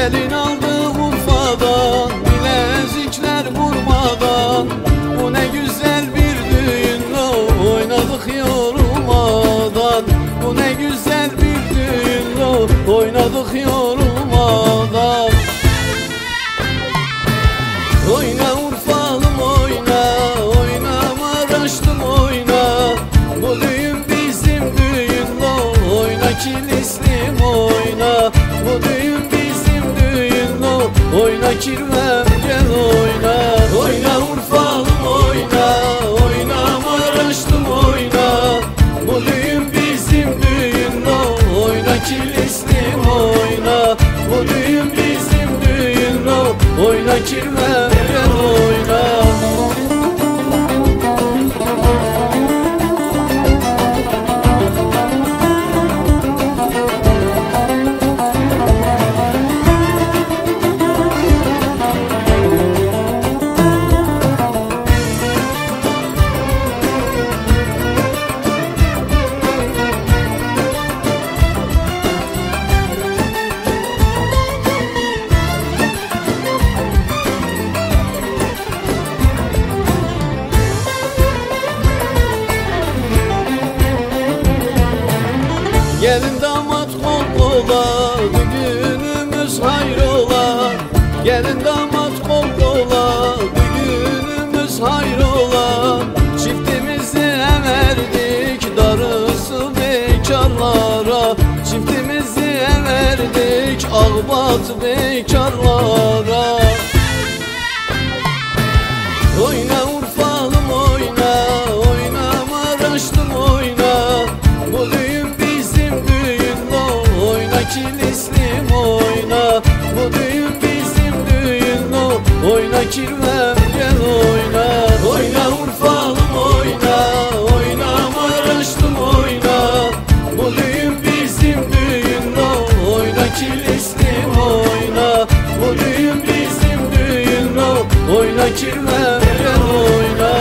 Gelin aldı Urfa'dan, bilezikler vurmadan. Bu ne güzel bir düğün, oynadık yorulmadan. Bu ne güzel bir düğün, oynadık yorulmadan. Oyna Urfalım oyna, oyna Maraşlım oyna. Bu düğün bizim düğün, oyna Kilislim oyna. Bu düğün bizim düğün, oyna Kirvem gel oyna. Oyna Urfalım oyna, oyna Maraşlım oyna. Bu düğün bizim düğün, oyna Kilislim oyna. Bu düğün bizim düğün, oyna Kirvem gel oyna. Gelin damat kol kola, düğünümüz hayrola. Gelin damat kol kola, düğünümüz hayrola. Çiftimizi everdik, darısı bekarlara. Çiftimizi everdik, ağbat bekarlara. Oyna Urfalım oyna, oyna Maraşlım oyna. Bu düğün bizim düğün, oyna Kilislim oyna. Bu düğün bizim düğün, oyna Kirvem gel oyna. Oyna Urfalım oyna, oyna Maraşlım oyna. Bu düğün bizim düğün, oyna Kilislim oyna. Bu düğün bizim düğün, oyna Kirvem gel oyna.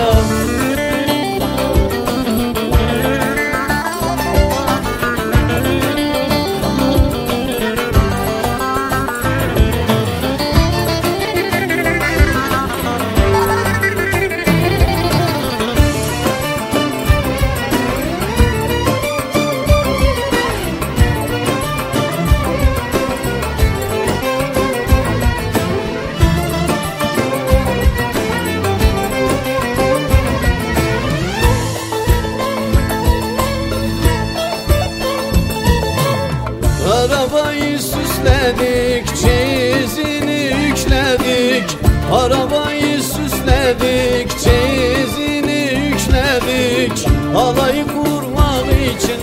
Arabayı süsledik, çeyizini yükledik. Arabayı süsledik, çeyizini yükledik. Halayı kurmak için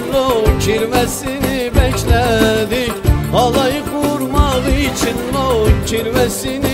kirvesini bekledik. Halayı kurmak için kirvesini